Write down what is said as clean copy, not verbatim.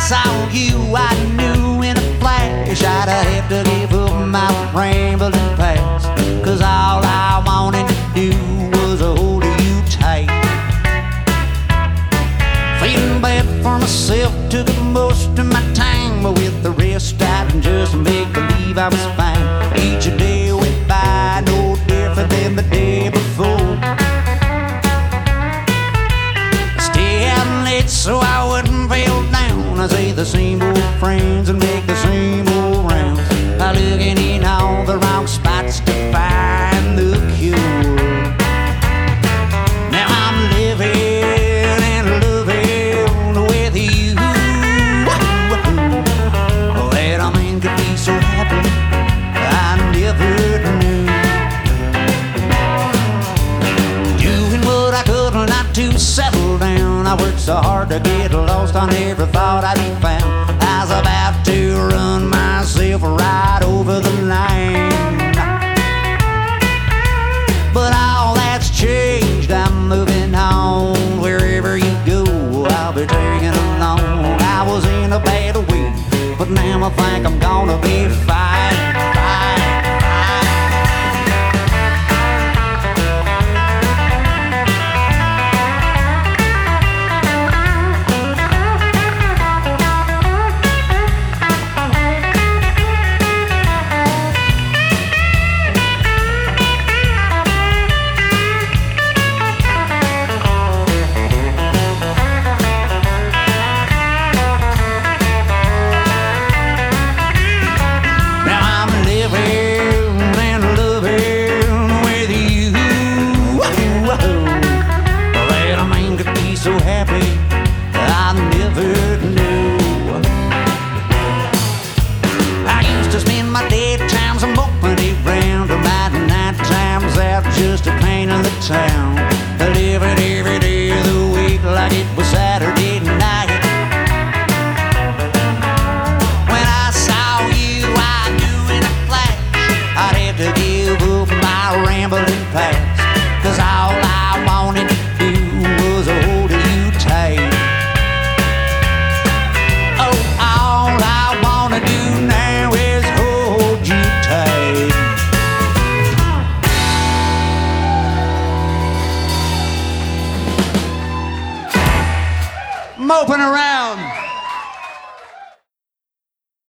saw you, I knew in a flash I'd have to give up my rambling past, 'cause all I wanted to do was hold you tight. Feeling bad for myself, took up most of my time, but with the rest I didn't just make believe I was fine. Each day went by no different than the day before. Stay out late so I wouldn't feel down. I say the same old friends and make the same old rounds. I'm looking in all the wrong spots to find the cure. Now I'm living and loving with you. That a man could be so happy, I never knew. Doing what I could not to settle down. I worked so hard to get lost, I never thought I'd be found. I was about to run myself right over the line, but all that's changed. I'm moving on. Wherever you go, I'll be taking along. I was in a bad way, but now I think I'm gonna be fine, fine. So happy, I never knew. I used to spend my daytimes moping around, and my night times out just a pain in the town. Living every day of the week like it was Saturday night. When I saw you, I knew in a flash I'd have to give up my rambling past, 'cause all I wanted to do was hold you tight. Oh, all I wanna do now is hold you tight. Moping around.